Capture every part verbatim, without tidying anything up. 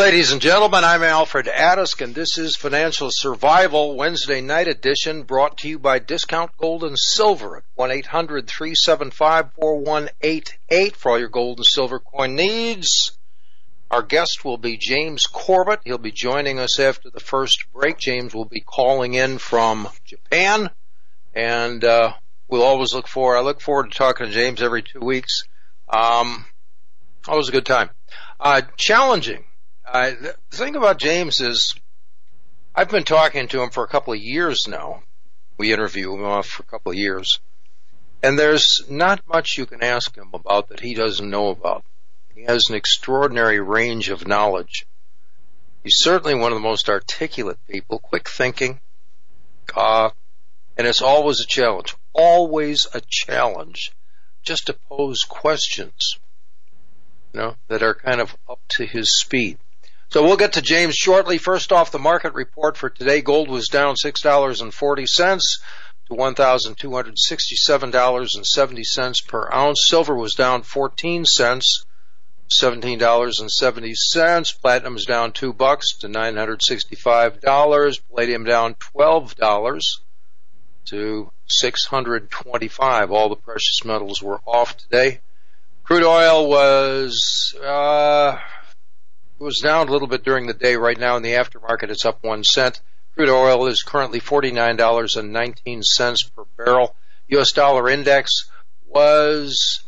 Ladies and gentlemen, I'm Alfred Adisk, and this is Financial Survival Wednesday night edition, brought to you by Discount Gold and Silver at one eight hundred, three seven five, four one eight eight for all your gold and silver coin needs. Our guest will be James Corbett. He'll be joining us after the first break. James will be calling in from Japan, and uh, we'll always look for, I look forward to talking to James every two weeks. Um, always a good time. Uh, challenging. Uh, the thing about James is I've been talking to him for a couple of years now. We interview him uh, for a couple of years. And there's not much you can ask him about that he doesn't know about. He has an extraordinary range of knowledge. He's certainly one of the most articulate people, quick thinking, uh, and it's always a challenge. Always a challenge just to pose questions, you know, that are kind of up to his speed. So we'll get to James shortly. First off, the market report for today. Gold was down six dollars and forty cents to one thousand two hundred sixty-seven dollars and seventy cents per ounce. Silver was down fourteen cents, seventeen dollars and seventy cents. Platinum is down two bucks to nine hundred sixty-five dollars. Palladium down twelve dollars to six hundred twenty-five dollars. All the precious metals were off today. Crude oil was uh It was down a little bit during the day. Right now in the aftermarket, it's up one cent. Crude oil is currently forty-nine dollars and nineteen cents per barrel. U S dollar index was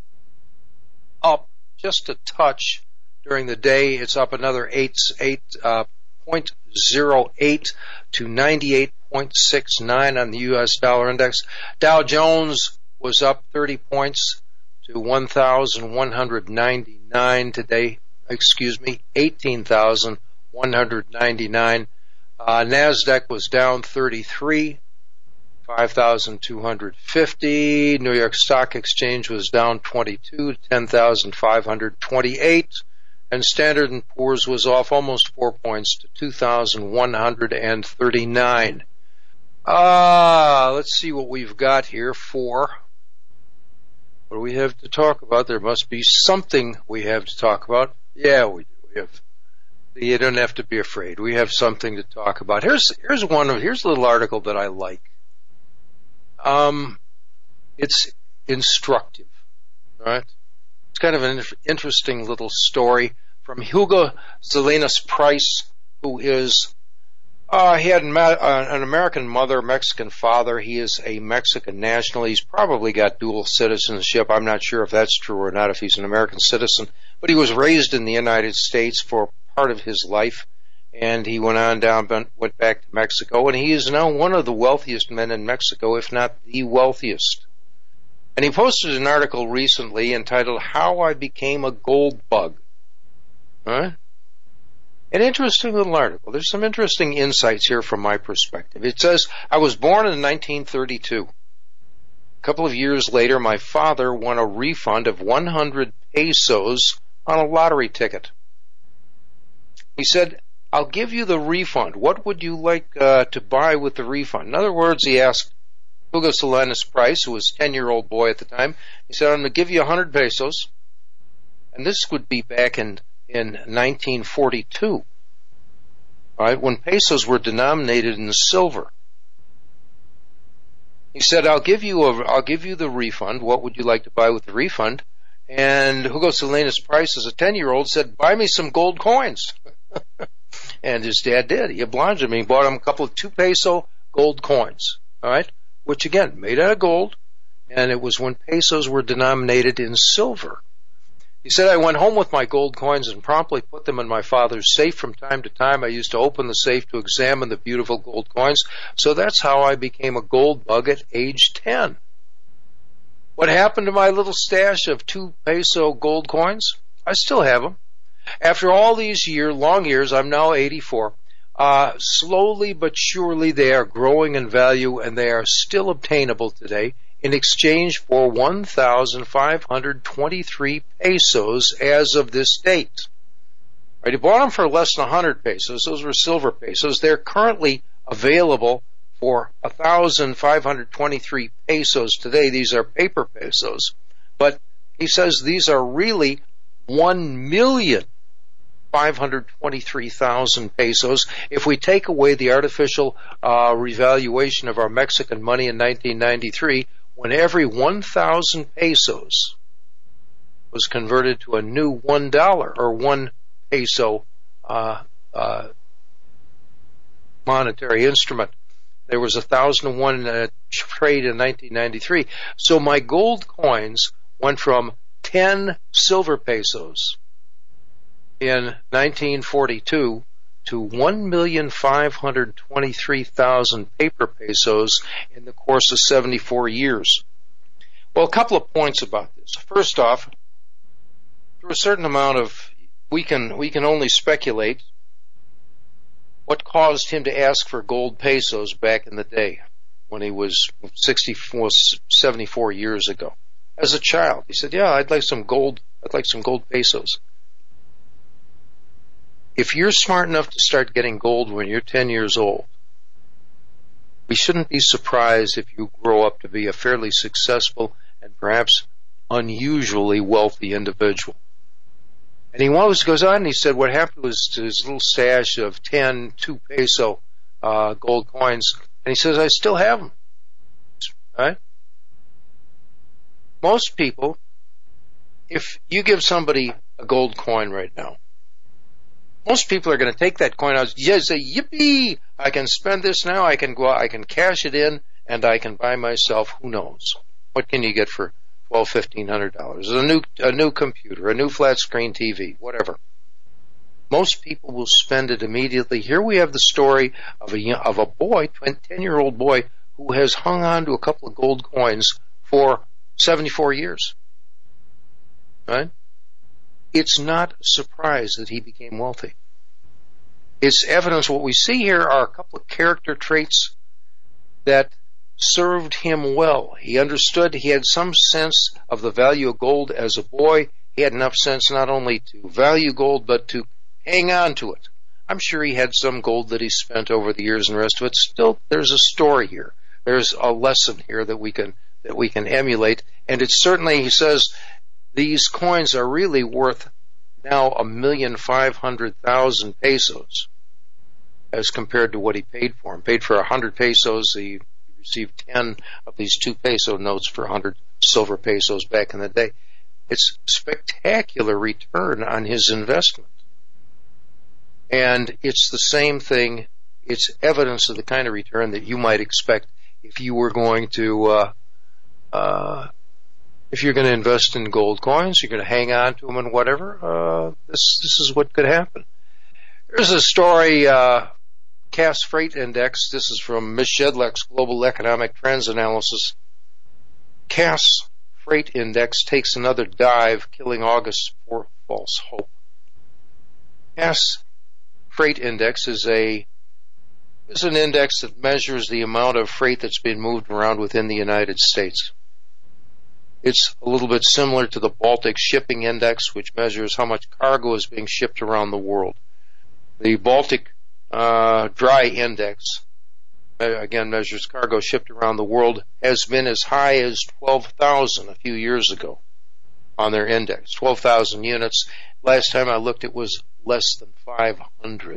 up just a touch during the day. It's up another eight, eight, uh, point zero eight to ninety-eight point six nine on the U S dollar index. Dow Jones was up thirty points to one thousand one hundred ninety-nine today. Excuse me, eighteen thousand one hundred ninety-nine. Uh, NASDAQ was down thirty-three, five thousand two hundred fifty. New York Stock Exchange was down twenty-two, ten thousand five hundred twenty-eight. And Standard and Poor's was off almost four points to two thousand one hundred thirty-nine. Ah, uh, let's see what we've got here for. What do we have to talk about? There must be something we have to talk about. Yeah, we do. We have. You don't have to be afraid. We have something to talk about. Here's here's one. Here's a little article that I like. Um, it's instructive, right? It's kind of an interesting little story from Hugo Salinas Price, who is. Uh, he had an American mother, Mexican father. He is a Mexican national. He's probably got dual citizenship. I'm not sure if that's true or not, if he's an American citizen. But he was raised in the United States for part of his life, and he went on down, went back to Mexico, and he is now one of the wealthiest men in Mexico, if not the wealthiest. And he posted an article recently entitled, How I Became a Gold Bug. All right? An interesting little article. There's some interesting insights here from my perspective. It says, I was born in nineteen thirty-two. A couple of years later, my father won a refund of one hundred pesos on a lottery ticket. He said, I'll give you the refund. What would you like uh, to buy with the refund? In other words, he asked Hugo Salinas Price, who was a ten-year-old boy at the time, he said, I'm going to give you one hundred pesos. And this would be back in in nineteen forty-two, right, when pesos were denominated in silver. He said, I'll give you a, I'll give you the refund. What would you like to buy with the refund? And Hugo Salinas Price, as a ten-year-old, said, buy me some gold coins. And his dad did. He obliged him. He bought him a couple of two-peso gold coins, all right, which, again, made out of gold, and it was when pesos were denominated in silver. He said, I went home with my gold coins and promptly put them in my father's safe. From time to time, I used to open the safe to examine the beautiful gold coins. So that's how I became a gold bug at age ten. What happened to my little stash of two peso gold coins? I still have them. After all these years, long years, I'm now eighty-four. Uh, slowly but surely they are growing in value, and they are still obtainable today in exchange for one thousand five hundred twenty-three pesos as of this date. Right, he bought them for less than one hundred pesos. Those were silver pesos. They're currently available for one thousand five hundred twenty-three pesos today. These are paper pesos. But he says these are really one million five hundred twenty-three thousand pesos. If we take away the artificial uh, revaluation of our Mexican money in nineteen ninety-three, when every one thousand pesos was converted to a new one dollar or one peso uh, uh, monetary instrument, there was a one thousand one uh, trade in nineteen ninety-three. So my gold coins went from ten silver pesos in nineteen forty-two to one million five hundred twenty-three thousand paper pesos in the course of seventy-four years. Well, a couple of points about this. First off, through a certain amount of, we can we can only speculate what caused him to ask for gold pesos back in the day when he was sixty-four, seventy-four years ago. As a child, he said, "Yeah, I'd like some gold. I'd like some gold pesos." If you're smart enough to start getting gold when you're ten years old, we shouldn't be surprised if you grow up to be a fairly successful and perhaps unusually wealthy individual. And he always goes on and he said what happened was to his little stash of ten two peso uh, gold coins, and he says, "I still have them." Right? Most people, if you give somebody a gold coin right now, most people are going to take that coin out and say, "Yippee! I can spend this now. I can go out, I can cash it in, and I can buy myself, who knows, what can you get for twelve, fifteen hundred dollars? A new, a new computer, a new flat screen T V, whatever." Most people will spend it immediately. Here we have the story of a of a boy, ten-year-old boy, who has hung on to a couple of gold coins for seventy-four years. Right? It's not a surprise that he became wealthy. It's evidence. What we see here are a couple of character traits that served him well. He understood, he had some sense of the value of gold as a boy. He had enough sense not only to value gold, but to hang on to it. I'm sure he had some gold that he spent over the years and the rest of it. Still, there's a story here. There's a lesson here that we can that we can emulate. And it's certainly, he says, these coins are really worth now a million five hundred thousand pesos as compared to what he paid for them. Paid for a hundred pesos. He received ten of these two peso notes for a hundred silver pesos back in the day. It's spectacular return on his investment. And it's the same thing. It's evidence of the kind of return that you might expect if you were going to, uh, uh, if you're going to invest in gold coins, you're going to hang on to them and whatever. Uh, this this is what could happen. There's a story, uh, Cass Freight Index. This is from Miz Shedlack's Global Economic Trends Analysis. Cass Freight Index takes another dive, killing August's fourth false hope. Cass Freight Index is a is an index that measures the amount of freight that's been moved around within the United States. It's a little bit similar to the Baltic Shipping Index, which measures how much cargo is being shipped around the world. The Baltic uh, Dry Index, again, measures cargo shipped around the world, has been as high as twelve thousand a few years ago on their index. twelve thousand units. Last time I looked, it was less than five hundred.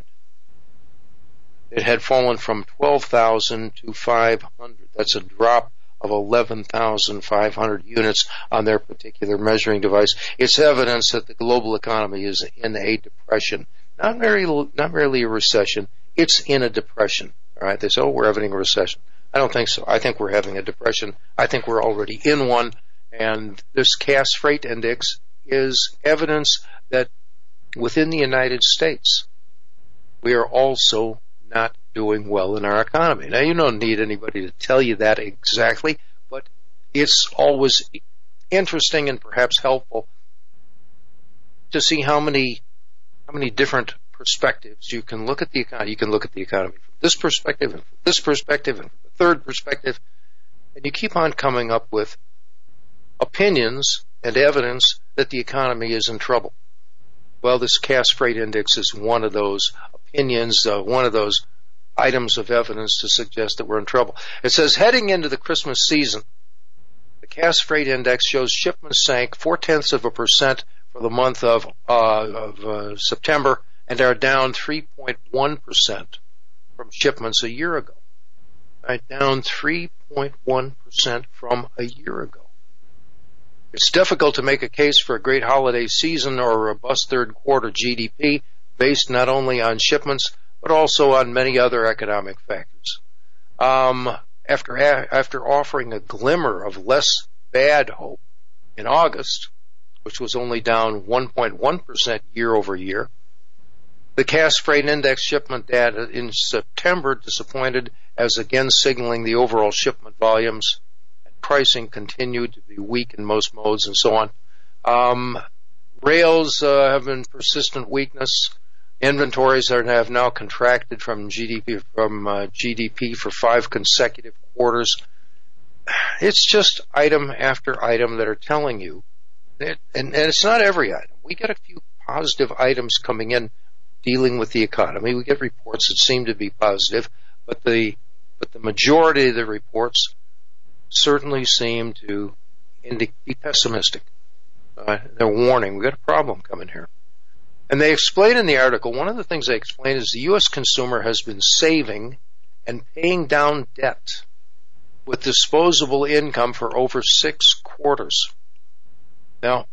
It had fallen from twelve thousand to five hundred. That's a drop of eleven thousand five hundred units on their particular measuring device. It's evidence that the global economy is in a depression. Not merely, not merely a recession. It's in a depression. All right? They say, "Oh, we're having a recession." I don't think so. I think we're having a depression. I think we're already in one. And this Cass Freight Index is evidence that within the United States, we are also not doing well in our economy. Now, you don't need anybody to tell you that exactly, but it's always interesting and perhaps helpful to see how many how many different perspectives you can look at the economy. You can look at the economy from this perspective and from this perspective and from the third perspective, and you keep on coming up with opinions and evidence that the economy is in trouble. Well, this Cass Freight Index is one of those opinions, uh, one of those items of evidence to suggest that we're in trouble. It says, heading into the Christmas season, the Cass Freight Index shows shipments sank four-tenths of a percent for the month of, uh, of uh, September and are down three point one percent from shipments a year ago. Right, down three point one percent from a year ago. It's difficult to make a case for a great holiday season or a robust third quarter G D P based not only on shipments but also on many other economic factors. Um, after after offering a glimmer of less bad hope in August, which was only down one point one percent year over year, the Cass Freight Index shipment data in September disappointed, as again signaling the overall shipment volumes and pricing continued to be weak in most modes and so on. Um, rails uh, have been persistent weakness. Inventories are, have now contracted from G D P from uh, G D P for five consecutive quarters. It's just item after item that are telling you, that, and, and it's not every item. We get a few positive items coming in dealing with the economy. We get reports that seem to be positive, but the but the majority of the reports certainly seem to indi- be pessimistic. Uh, they're warning, we've got a problem coming here. And they explain in the article, one of the things they explain is the U S consumer has been saving and paying down debt with disposable income for over six quarters. Now,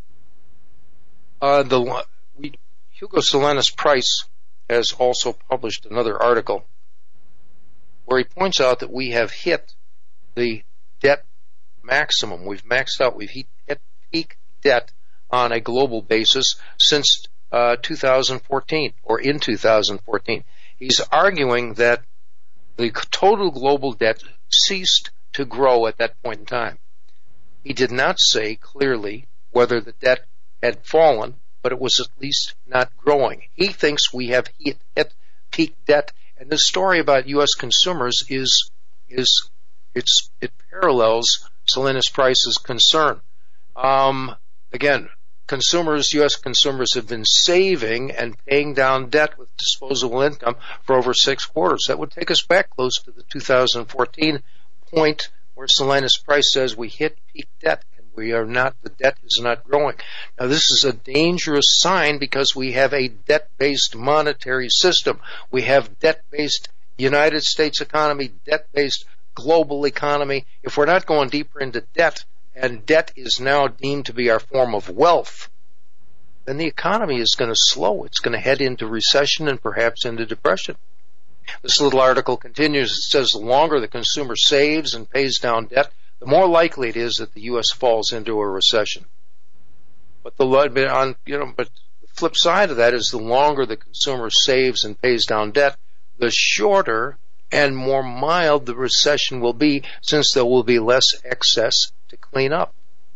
uh, the we, Hugo Salinas Price has also published another article where he points out that we have hit the debt maximum. We've maxed out. We've hit peak debt on a global basis since uh, two thousand fourteen, or in two thousand fourteen. He's arguing that the total global debt ceased to grow at that point in time. He did not say clearly whether the debt had fallen, but it was at least not growing. He thinks we have hit, hit peak debt, and the story about U S consumers is is it's it parallels Salinas Price's concern. Um, again, consumers, U S consumers have been saving and paying down debt with disposable income for over six quarters. That would take us back close to the two thousand fourteen point where Salinas Price says we hit peak debt and we are not, the debt is not growing. Now this is a dangerous sign because we have a debt-based monetary system. We have debt-based United States economy, debt-based global economy. If we're not going deeper into debt, and debt is now deemed to be our form of wealth, then the economy is going to slow. It's going to head into recession and perhaps into depression. This little article continues. It says the longer the consumer saves and pays down debt, the more likely it is that the U S falls into a recession. But the on you know, but the flip side of that is the longer the consumer saves and pays down debt, the shorter and more mild the recession will be, since there will be less excess to clean up.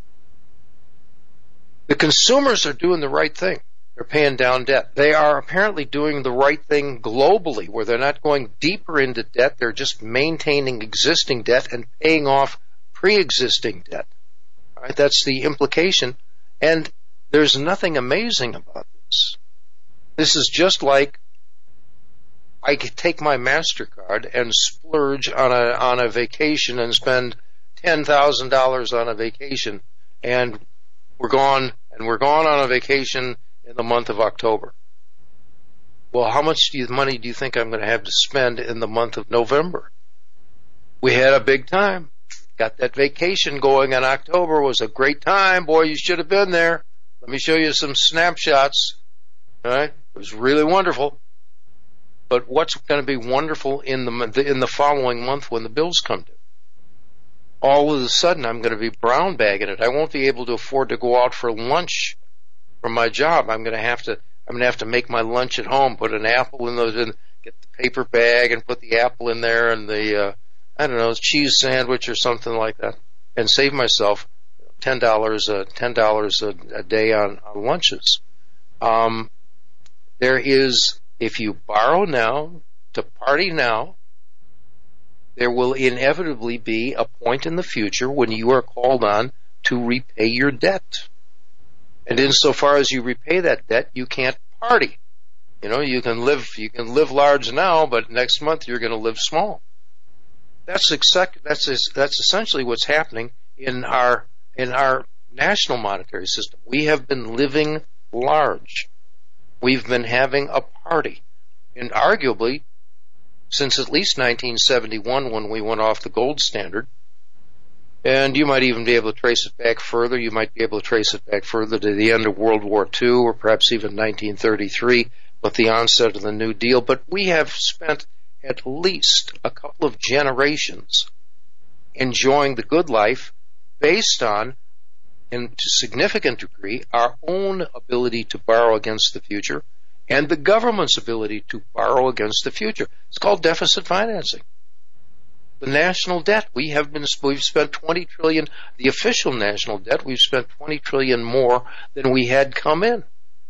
The consumers are doing the right thing. They're paying down debt. They are apparently doing the right thing globally, where they're not going deeper into debt. They're just maintaining existing debt and paying off pre-existing debt. All right, that's the implication. And there's nothing amazing about this. This is just like I could take my MasterCard and splurge on a on a vacation and spend ten thousand dollars on a vacation, and we're gone and we're gone on a vacation in the month of October. Well, how much do you, money do you think I'm going to have to spend in the month of November? We had a big time. Got that vacation going in October. It was a great time. Boy, you should have been there. Let me show you some snapshots. All right? It was really wonderful. But what's going to be wonderful in the in the following month when the bills come due? All of a sudden, I'm going to be brown bagging it. I won't be able to afford to go out for lunch from my job. I'm going to have to. I'm going to have to make my lunch at home. Put an apple in those, in, get the paper bag, and put the apple in there, and the uh, I don't know, cheese sandwich or something like that, and save myself ten dollars uh, ten dollars a, a day on, on lunches. Um, there is, if you borrow now to party now, there will inevitably be a point in the future when you are called on to repay your debt. And insofar as you repay that debt, you can't party. You know, you can live, you can live large now, but next month you're going to live small. That's exact, that's that's essentially what's happening in our in our national monetary system. We have been living large. We've been having a party, and arguably since at least nineteen seventy-one when we went off the gold standard. And you might even be able to trace it back further. You might be able to trace it back further to the end of World War Two or perhaps even nineteen thirty-three with the onset of the New Deal. But we have spent at least a couple of generations enjoying the good life based on, in to a significant degree, our own ability to borrow against the future and the government's ability to borrow against the future. It's called deficit financing. The national debt, we have been, we've spent twenty trillion dollars, the official national debt, we've spent twenty trillion dollars more than we had come in.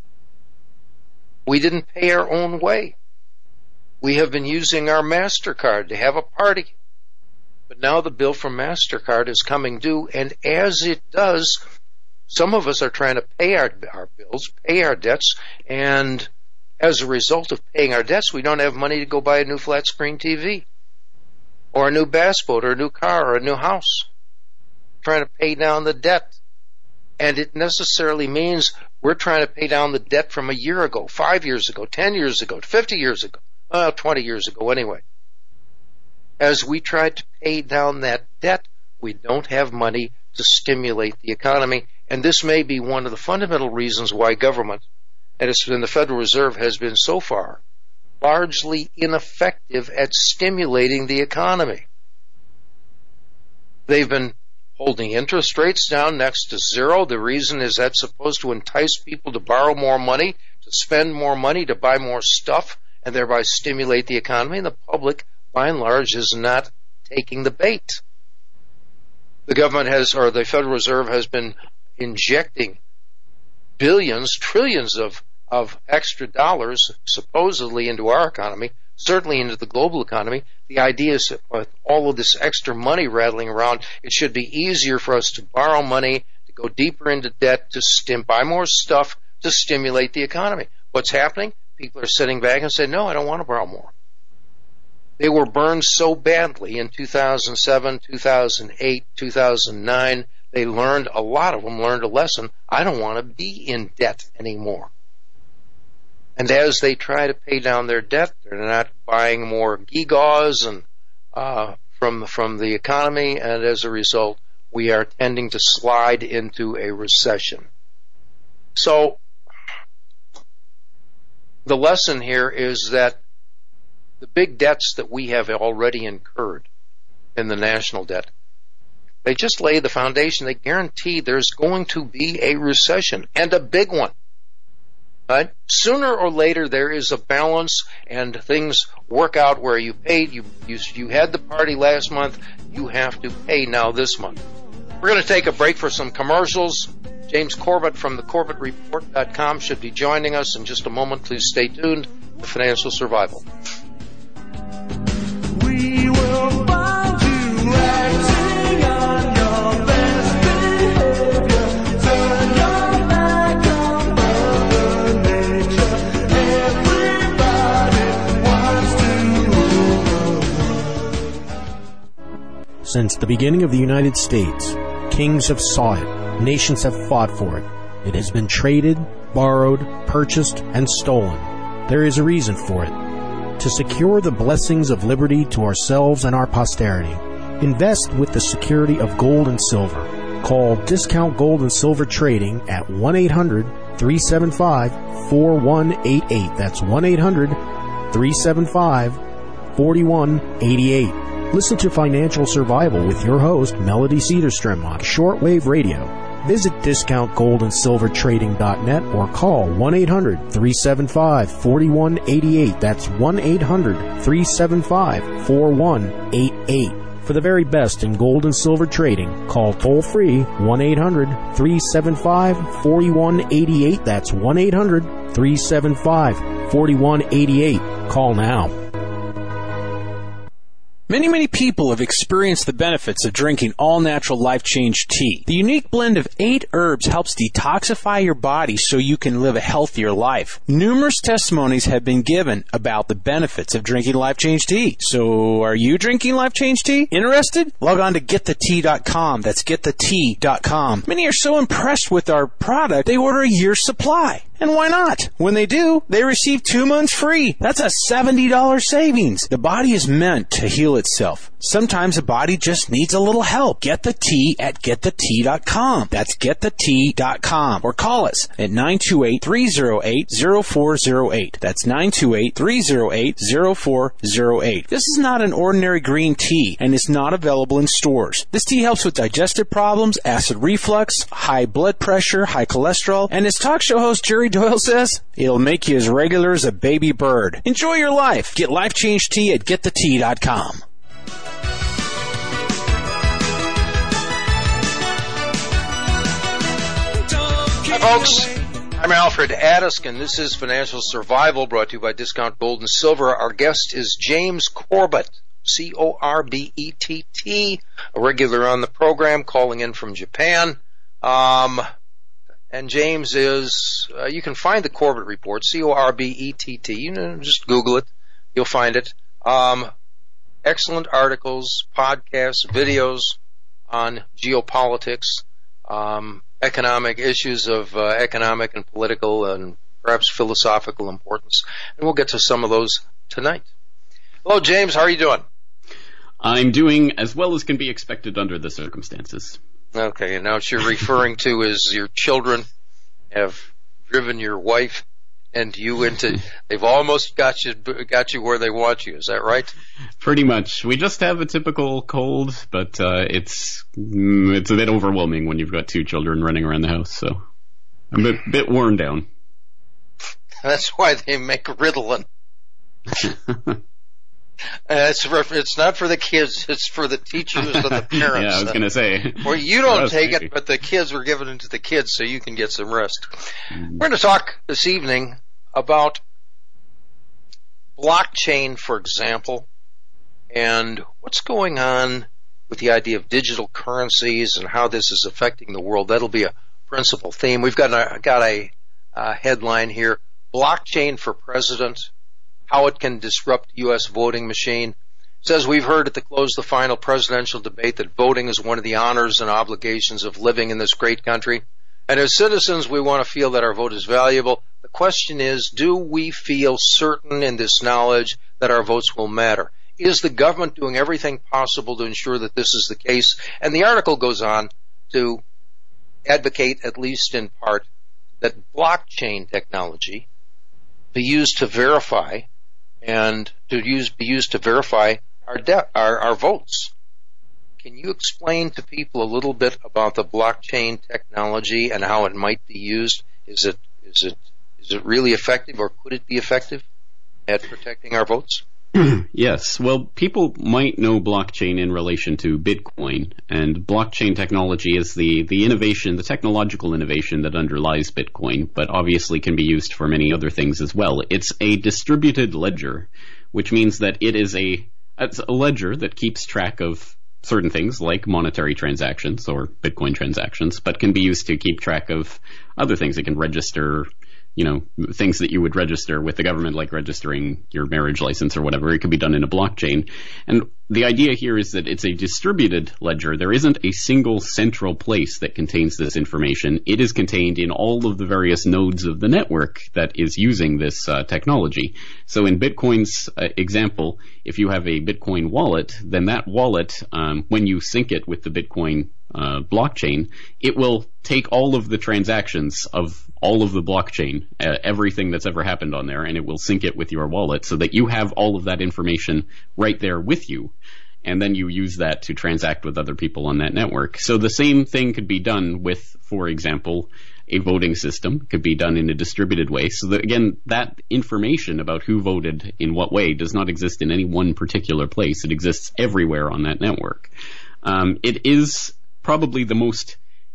We didn't pay our own way. We have been using our MasterCard to have a party. But now the bill from MasterCard is coming due, and as it does, some of us are trying to pay our, our bills, pay our debts, and as a result of paying our debts, we don't have money to go buy a new flat-screen T V or a new bass boat or a new car or a new house. We're trying to pay down the debt. And it necessarily means we're trying to pay down the debt from a year ago, five years ago, ten years ago, fifty years ago, well, twenty years ago anyway. As we try to pay down that debt, we don't have money to stimulate the economy. And this may be one of the fundamental reasons why government, and it's been the Federal Reserve, has been so far largely ineffective at stimulating the economy. They've been holding interest rates down next to zero. The reason is that's supposed to entice people to borrow more money, to spend more money, to buy more stuff, and thereby stimulate the economy. And the public, by and large, is not taking the bait. The government has, or the Federal Reserve has been injecting billions, trillions of of extra dollars supposedly into our economy, certainly into the global economy. The idea is that with all of this extra money rattling around, it should be easier for us to borrow money, to go deeper into debt, to stim- buy more stuff, to stimulate the economy. What's happening? People are sitting back and saying, no, I don't want to borrow more. They were burned so badly in two thousand seven, two thousand eight, two thousand nine. They learned, a lot of them learned a lesson. I don't want to be in debt anymore. And as they try to pay down their debt, they're not buying more gewgaws and uh, from from the economy, and as a result, we are tending to slide into a recession. So the lesson here is that the big debts that we have already incurred in the national debt, they just lay the foundation. They guarantee there's going to be a recession, and a big one. Right? Sooner or later, there is a balance, and things work out where you paid. You, you you had the party last month. You have to pay now this month. We're going to take a break for some commercials. James Corbett from the Corbett Report dot com should be joining us in just a moment. Please stay tuned to Financial Survival. We will find you acting on your best behavior. Turn your back on Mother Nature. Everybody wants to rule. Since the beginning of the United States, kings have sought it, nations have fought for it. It has been traded, borrowed, purchased, and stolen. There is a reason for it. To secure the blessings of liberty to ourselves and our posterity, invest with the security of gold and silver. Call Discount Gold and Silver Trading at one eight hundred, three seven five, four one eight eight. That's one eight hundred, three seven five, four one eight eight. Listen to Financial Survival with your host, Melody Cedarstrom, on shortwave radio. Visit discount gold and silver trading dot net or call one eight hundred, three seven five, four one eight eight. That's one eight hundred, three seven five, four one eight eight. For the very best in gold and silver trading, call toll-free one eight hundred, three seven five, four one eight eight. That's one eight hundred, three seven five, four one eight eight. Call now. Many, many people have experienced the benefits of drinking all-natural Life Change tea. The unique blend of eight herbs helps detoxify your body so you can live a healthier life. Numerous testimonies have been given about the benefits of drinking Life Change tea. So, are you drinking Life Change tea? Interested? Log on to get the tea dot com. That's get the tea dot com. Many are so impressed with our product, they order a year's supply. And why not? When they do, they receive two months free. That's a seventy dollars savings. The body is meant to heal itself. Sometimes the body just needs a little help. Get the tea at get the tea dot com. That's get the tea dot com. Or call us at nine two eight, three oh eight, oh four oh eight. That's nine two eight, three oh eight, oh four oh eight. This is not an ordinary green tea and is not available in stores. This tea helps with digestive problems, acid reflux, high blood pressure, high cholesterol, and as talk show host Jerry Doyle says, it'll make you as regular as a baby bird. Enjoy your life. Get Life Change Tea at get the tea dot com. Hi, folks. I'm Alfred Adisk, and this is Financial Survival, brought to you by Discount Gold and Silver. Our guest is James Corbett, C O R B E T T, a regular on the program, calling in from Japan. Um, and James is, uh, you can find the Corbett Report, C O R B E T T. You know, just Google it. You'll find it. Um, excellent articles, podcasts, videos on geopolitics, um, economic issues of uh, economic and political and perhaps philosophical importance. And we'll get to some of those tonight. Hello, James. How are you doing? I'm doing as well as can be expected under the circumstances. Okay, and now what you're referring to is your children have driven your wife and you into, they've almost got you got you where they want you. Is that right? Pretty much. We just have a typical cold, but uh, it's it's a bit overwhelming when you've got two children running around the house, so I'm a bit, bit worn down. That's why they make Ritalin. Uh, it's, for, it's not for the kids, it's for the teachers and the parents. Yeah, I was going to say. Well, you don't us, take maybe. it, but the kids were giving it to the kids so you can get some rest. Mm-hmm. We're going to talk this evening about blockchain, for example, and what's going on with the idea of digital currencies and how this is affecting the world. That'll be a principal theme. We've got a, got a, a headline here, Blockchain for President, How It Can Disrupt U S Voting Machine. It says, we've heard at the close of the final presidential debate that voting is one of the honors and obligations of living in this great country. And as citizens, we want to feel that our vote is valuable. The question is, do we feel certain in this knowledge that our votes will matter? Is the government doing everything possible to ensure that this is the case? And the article goes on to advocate, at least in part, that blockchain technology be used to verify and to use be used to verify our, de- our our votes. Can you explain to people a little bit about the blockchain technology and how it might be used? Is it is it is it really effective, or could it be effective at protecting our votes? Yes. Well, people might know blockchain in relation to Bitcoin, and blockchain technology is the, the innovation, the technological innovation that underlies Bitcoin, but obviously can be used for many other things as well. It's a distributed ledger, which means that it is a, it's a ledger that keeps track of certain things like monetary transactions or Bitcoin transactions, but can be used to keep track of other things. It can register, you know, things that you would register with the government, like registering your marriage license or whatever. It could be done in a blockchain. And the idea here is that it's a distributed ledger. There isn't a single central place that contains this information. It is contained in all of the various nodes of the network that is using this uh, technology. So in Bitcoin's uh, example, if you have a Bitcoin wallet, then that wallet, um, when you sync it with the Bitcoin uh, blockchain, it will take all of the transactions of all of the blockchain, uh, everything that's ever happened on there, and it will sync it with your wallet so that you have all of that information right there with you. And then you use that to transact with other people on that network. So the same thing could be done with, for example, a voting system. Could be done in a distributed way. So that, again, that information about who voted in what way does not exist in any one particular place. It exists everywhere on that network. Um, it is probably the most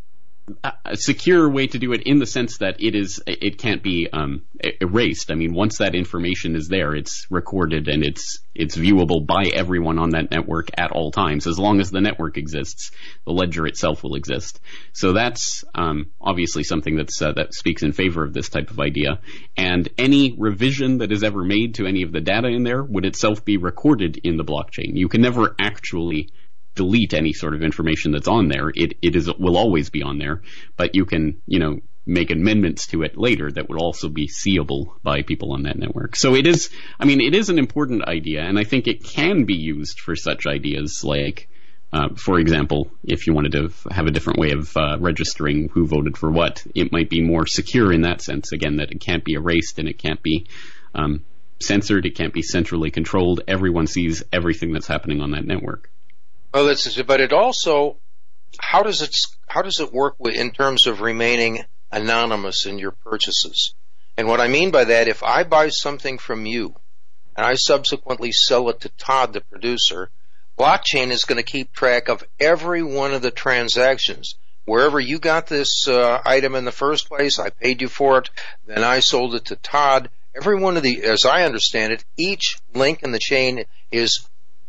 a secure way to do it, in the sense that it is it can't be um, erased. I mean, once that information is there, it's recorded and it's it's viewable by everyone on that network at all times. As long as the network exists, the ledger itself will exist. So that's um, obviously something that's uh, that speaks in favor of this type of idea. And any revision that is ever made to any of the data in there would itself be recorded in the blockchain. You can never actually delete any sort of information that's on there. It it is will always be on there, but you can, you know, make amendments to it later that would also be seeable by people on that network. So it is, I mean, it is an important idea, and I think it can be used for such ideas like, uh, for example, if you wanted to have a different way of uh, registering who voted for what, it might be more secure in that sense, again, that it can't be erased and it can't be um, censored, it can't be centrally controlled. Everyone sees everything that's happening on that network. Well, this is, but it also, how does it, how does it work with, in terms of remaining anonymous in your purchases? And what I mean by that, if I buy something from you and I subsequently sell it to Todd, the producer, blockchain is going to keep track of every one of the transactions. Wherever you got this uh, item in the first place, I paid you for it, then I sold it to Todd. Every one of the, as I understand it, each link in the chain is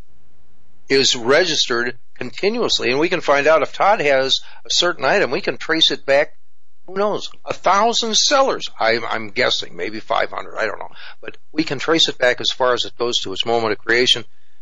is registered continuously, and we can find out if Todd has a certain item, we can trace it back, who knows, a thousand sellers. I, I'm guessing, maybe five hundred, I don't know. But we can trace it back as far as it goes to its moment of creation.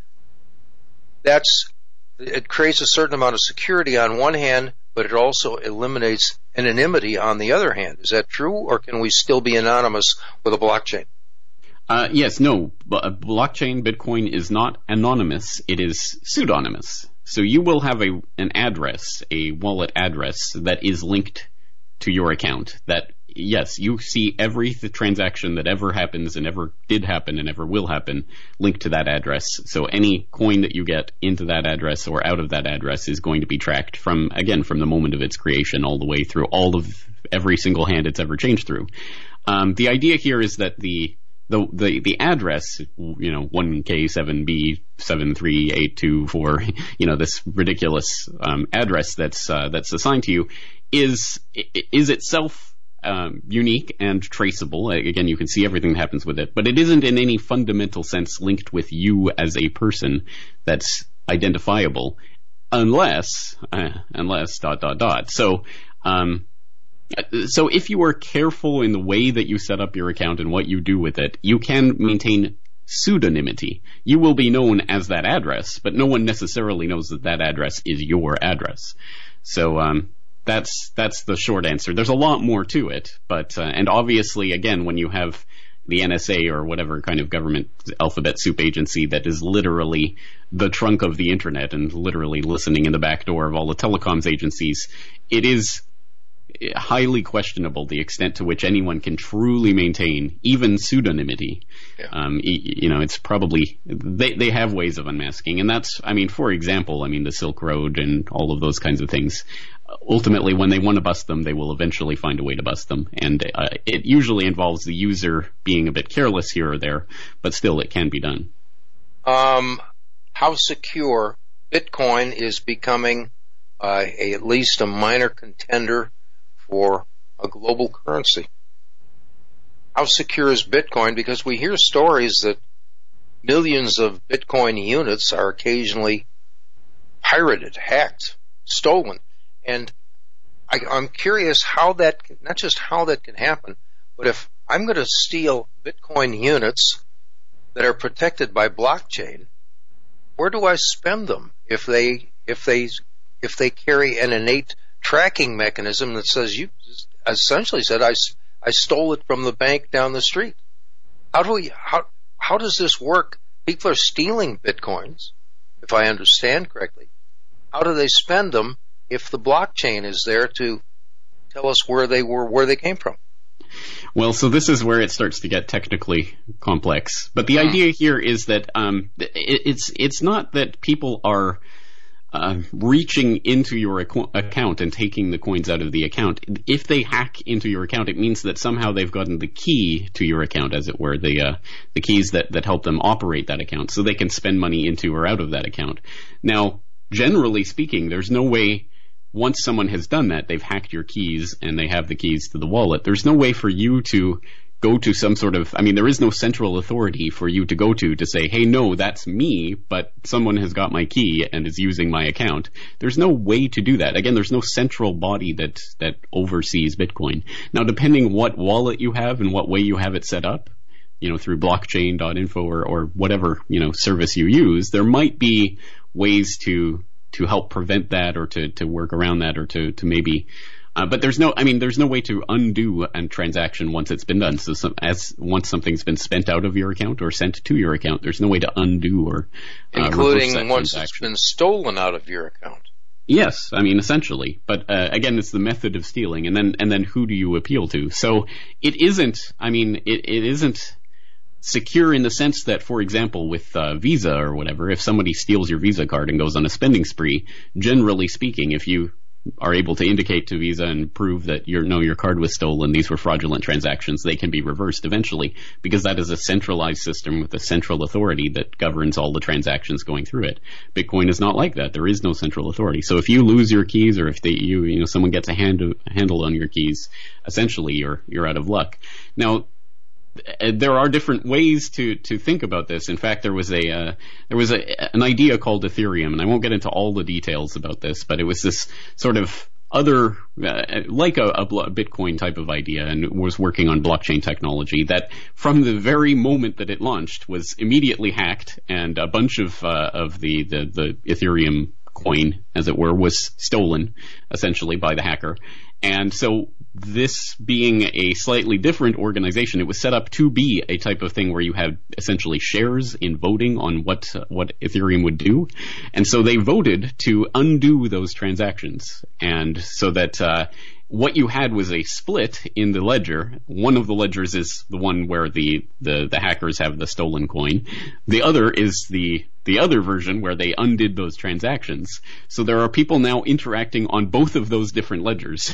That's, it creates a certain amount of security on one hand, but it also eliminates anonymity on the other hand. Is that true, or can we still be anonymous with a blockchain? Uh, yes, no. B- blockchain Bitcoin is not anonymous. It is pseudonymous. So you will have a an address, a wallet address that is linked to your account. That, yes, you see every th- transaction that ever happens and ever did happen and ever will happen linked to that address. So any coin that you get into that address or out of that address is going to be tracked from, again, from the moment of its creation all the way through all of every single hand it's ever changed through. Um, the idea here is that the The, the the address, you know, one K seven B seven three eight two four, you know, this ridiculous um, address that's uh, that's assigned to you, is is itself um, unique and traceable. Again, you can see everything that happens with it, but it isn't in any fundamental sense linked with you as a person that's identifiable, unless uh, unless dot dot dot. So. Um, So if you are careful in the way that you set up your account and what you do with it, you can maintain pseudonymity. You will be known as that address, but no one necessarily knows that that address is your address. So um, that's that's the short answer. There's a lot more to it, but uh, and obviously, again, when you have the N S A or whatever kind of government alphabet soup agency that is literally the trunk of the internet and literally listening in the back door of all the telecoms agencies, it is highly questionable the extent to which anyone can truly maintain even pseudonymity. Yeah. Um, you know, it's probably, they, they have ways of unmasking. And that's, I mean, for example, I mean, the Silk Road and all of those kinds of things. Ultimately, when they want to bust them, they will eventually find a way to bust them. And uh, it usually involves the user being a bit careless here or there, but still it can be done. Um, how secure Bitcoin is becoming uh, a, at least a minor contender for a global currency. How secure is Bitcoin? Because we hear stories that millions of Bitcoin units are occasionally pirated, hacked, stolen. And I, I'm curious how that, not just how that can happen, but if I'm going to steal Bitcoin units that are protected by blockchain, where do I spend them if they, if they, if they carry an innate tracking mechanism that says you essentially said I, I stole it from the bank down the street? How do we how how does this work? People are stealing bitcoins, if I understand correctly. How do they spend them if the blockchain is there to tell us where they were, where they came from? Well, so this is where it starts to get technically complex. But the idea here is that um, it, it's it's not that people are Uh, reaching into your ac- account and taking the coins out of the account. If they hack into your account, it means that somehow they've gotten the key to your account, as it were, the uh, the keys that, that help them operate that account, so they can spend money into or out of that account. Now, generally speaking, there's no way, once someone has done that, they've hacked your keys and they have the keys to the wallet, there's no way for you to go to some sort of, I mean, there is no central authority for you to go to to say, hey, no, that's me, but someone has got my key and is using my account. There's no way to do that. Again, there's no central body that, that oversees Bitcoin. Now, depending what wallet you have and what way you have it set up, you know, through blockchain dot info or, or whatever, you know, service you use, there might be ways to, to help prevent that or to, to work around that or to, to maybe Uh, but there's no, I mean, there's no way to undo a transaction once it's been done. So some, as once something's been spent out of your account or sent to your account, there's no way to undo or uh, including once it's been stolen out of your account. Yes, I mean essentially, but uh, again, it's the method of stealing, and then and then who do you appeal to? So it isn't. I mean, it, it isn't secure in the sense that, for example, with uh, Visa or whatever, if somebody steals your Visa card and goes on a spending spree, generally speaking, if you are able to indicate to Visa and prove that your no your card was stolen, these were fraudulent transactions, they can be reversed eventually, because that is a centralized system with a central authority that governs all the transactions going through it. Bitcoin is not like that. There is no central authority. So if you lose your keys, or if they, you you know someone gets a hand, handle on your keys, essentially you're you're out of luck. Now, there are different ways to, to think about this. In fact, there was a uh, there was a, an idea called Ethereum, and I won't get into all the details about this, but it was this sort of other, uh, like a, a Bitcoin type of idea, and was working on blockchain technology that, from the very moment that it launched, was immediately hacked, and a bunch of uh, of the, the the Ethereum coin, as it were, was stolen essentially by the hacker. And so, this being a slightly different organization, it was set up to be a type of thing where you have essentially shares in voting on what uh, what Ethereum would do. And so they voted to undo those transactions. And so that uh, what you had was a split in the ledger. One of the ledgers is the one where the, the, the hackers have the stolen coin. The other is the the other version where they undid those transactions. So there are people now interacting on both of those different ledgers.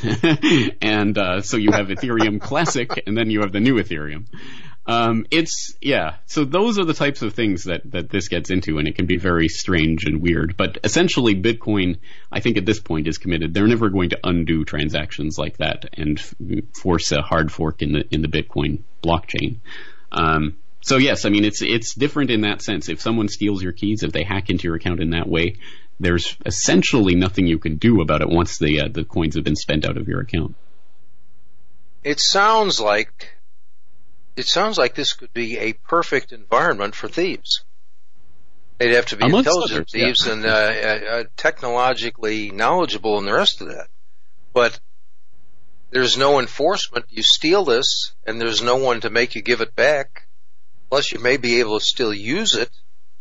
And uh, so you have Ethereum Classic, and then you have the new Ethereum. Um, it's, yeah, so those are the types of things that, that this gets into, and it can be very strange and weird. But essentially, Bitcoin, I think at this point, is committed. They're never going to undo transactions like that and f- force a hard fork in the in the Bitcoin blockchain. Um, so yes, I mean, it's it's different in that sense. If someone steals your keys, if they hack into your account in that way, there's essentially nothing you can do about it once the uh, the coins have been spent out of your account. It sounds like it sounds like this could be a perfect environment for thieves. They'd have to be Amongst intelligent others, thieves yeah. and uh, uh, technologically knowledgeable and the rest of that. But there's no enforcement. You steal this, and there's no one to make you give it back. Plus, you may be able to still use it.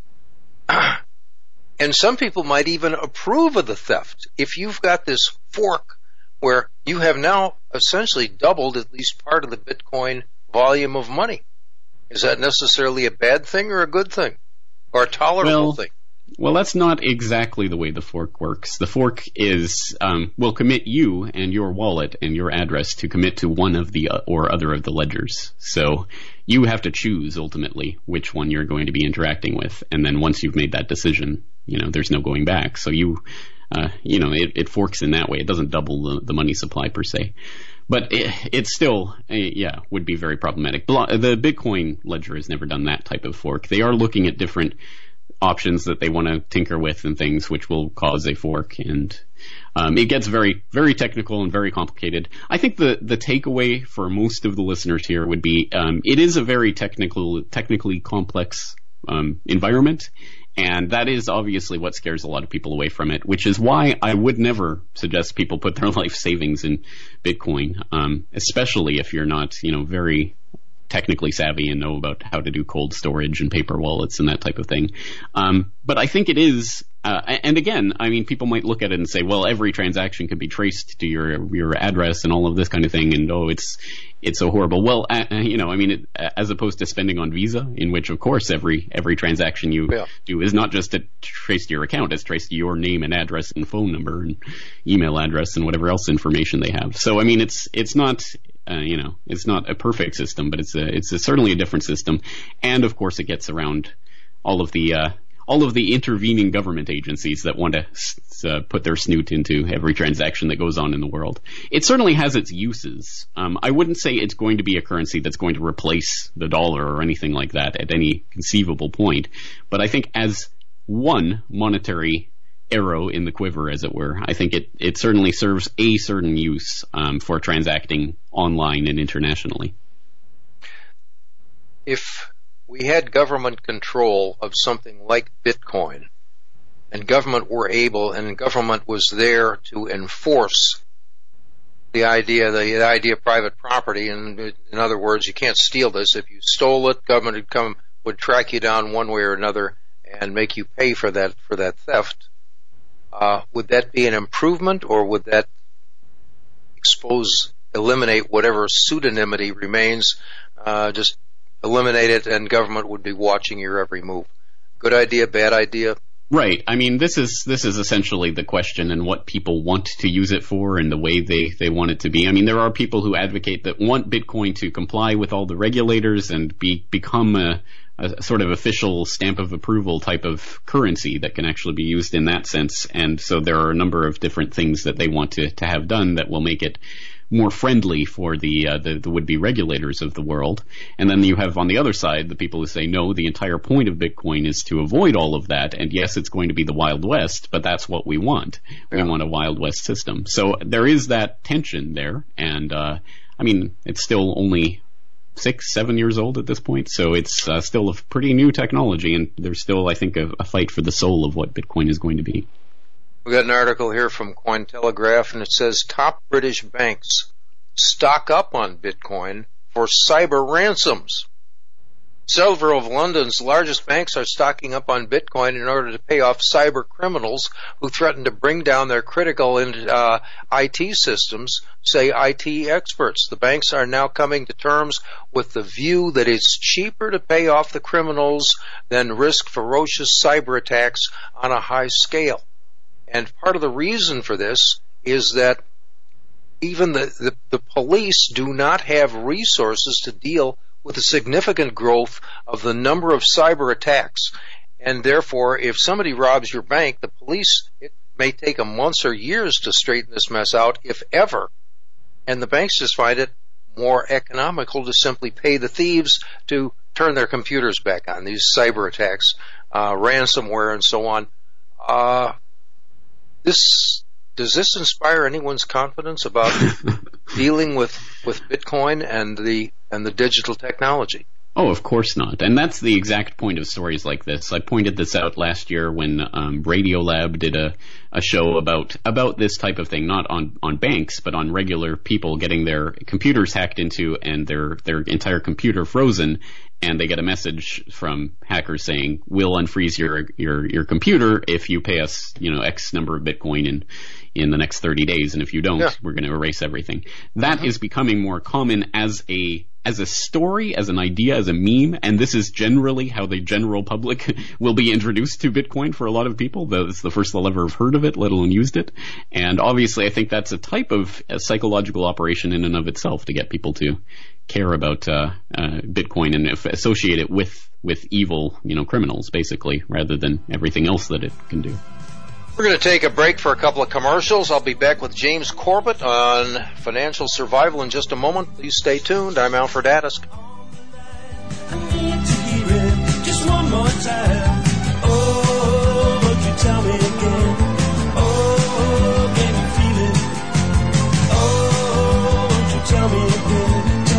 And some people might even approve of the theft. If you've got this fork where you have now essentially doubled at least part of the Bitcoin volume of money, is that necessarily a bad thing or a good thing? Or a tolerable well, thing? Well, that's not exactly the way the fork works. The fork is um, will commit you and your wallet and your address to commit to one of the uh, or other of the ledgers. So you have to choose ultimately which one you're going to be interacting with, and then once you've made that decision, you know, there's no going back. So you, uh, you know, it, it forks in that way. It doesn't double the, the money supply per se. But it, it still, uh, yeah, would be very problematic. Blo- the Bitcoin ledger has never done that type of fork. They are looking at different options that they want to tinker with and things which will cause a fork, and um, it gets very, very technical and very complicated. I think the, the takeaway for most of the listeners here would be um, it is a very technical, technically complex um, environment, and that is obviously what scares a lot of people away from it, which is why I would never suggest people put their life savings in Bitcoin, um, especially if you're not, you know, very technically savvy and know about how to do cold storage and paper wallets and that type of thing. Um, but I think it is, uh, and again, I mean, people might look at it and say, well, every transaction can be traced to your your address and all of this kind of thing, and oh, it's it's so horrible. Well, uh, you know, I mean, it, as opposed to spending on Visa, in which, of course, every every transaction you yeah. do is not just to trace to your account, it's traced to your name and address and phone number and email address and whatever else information they have. So, I mean, it's it's not. Uh, you know, it's not a perfect system, but it's a, it's a, certainly a different system, and of course, it gets around all of the uh, all of the intervening government agencies that want to s- uh, put their snoot into every transaction that goes on in the world. It certainly has its uses. Um, I wouldn't say it's going to be a currency that's going to replace the dollar or anything like that at any conceivable point, but I think as one monetary arrow in the quiver, as it were, I think it, it certainly serves a certain use um, for transacting online and internationally. If we had government control of something like Bitcoin, and government were able, and government was there to enforce the idea, the, the idea of private property. And in other words, you can't steal this. If you stole it, government would come, would track you down one way or another and make you pay for that, for that theft. Uh, would that be an improvement, or would that expose, eliminate whatever pseudonymity remains, uh, just eliminate it, and government would be watching your every move? Good idea, bad idea? Right. I mean, this is this is essentially the question, and what people want to use it for and the way they, they want it to be. I mean, there are people who advocate that want Bitcoin to comply with all the regulators and be become a, a sort of official stamp of approval type of currency that can actually be used in that sense. And so there are a number of different things that they want to, to have done that will make it more friendly for the, uh, the the would-be regulators of the world. And then you have on the other side the people who say, no, the entire point of Bitcoin is to avoid all of that, and yes, it's going to be the Wild West, but that's what we want. Yeah. We want a Wild West system. So there is that tension there, and uh, I mean, it's still only six, seven years old at this point, so it's uh, still a pretty new technology, and there's still, I think, a, a fight for the soul of what Bitcoin is going to be. We've got an article here from Cointelegraph, and it says, top British banks stock up on Bitcoin for cyber ransoms. Several of London's largest banks are stocking up on Bitcoin in order to pay off cyber criminals who threaten to bring down their critical uh, I T systems, say I T experts. The banks are now coming to terms with the view that it's cheaper to pay off the criminals than risk ferocious cyber attacks on a high scale. And part of the reason for this is that even the, the, the police do not have resources to deal with the significant growth of the number of cyber attacks. And therefore, if somebody robs your bank, the police, it may take them months or years to straighten this mess out, if ever. And the banks just find it more economical to simply pay the thieves to turn their computers back on, these cyber attacks, uh, ransomware, and so on. Uh, This does this inspire anyone's confidence about dealing with, with Bitcoin and the and the digital technology? Oh, of course not. And that's the exact point of stories like this. I pointed this out last year when um, Radiolab did a, a show about about this type of thing, not on, on banks, but on regular people getting their computers hacked into and their, their entire computer frozen. And they get a message from hackers saying, we'll unfreeze your, your, your computer if you pay us, you know, X number of Bitcoin in, in the next thirty days. And if you don't, yeah. we're going to erase everything. That uh-huh. is becoming more common as a, as a story, as an idea, as a meme. And this is generally how the general public will be introduced to Bitcoin for a lot of people. Though it's the first they'll ever have heard of it, let alone used it. And obviously I think that's a type of a psychological operation in and of itself to get people to care about uh, uh, Bitcoin and if, associate it with with evil, you know, criminals, basically, rather than everything else that it can do. We're going to take a break for a couple of commercials. I'll be back with James Corbett on financial survival in just a moment. Please stay tuned. I'm Alfred Adisk. I need to hear it just one more time. Oh, won't you tell me again? Oh, can you feel it? Oh, won't you tell me again?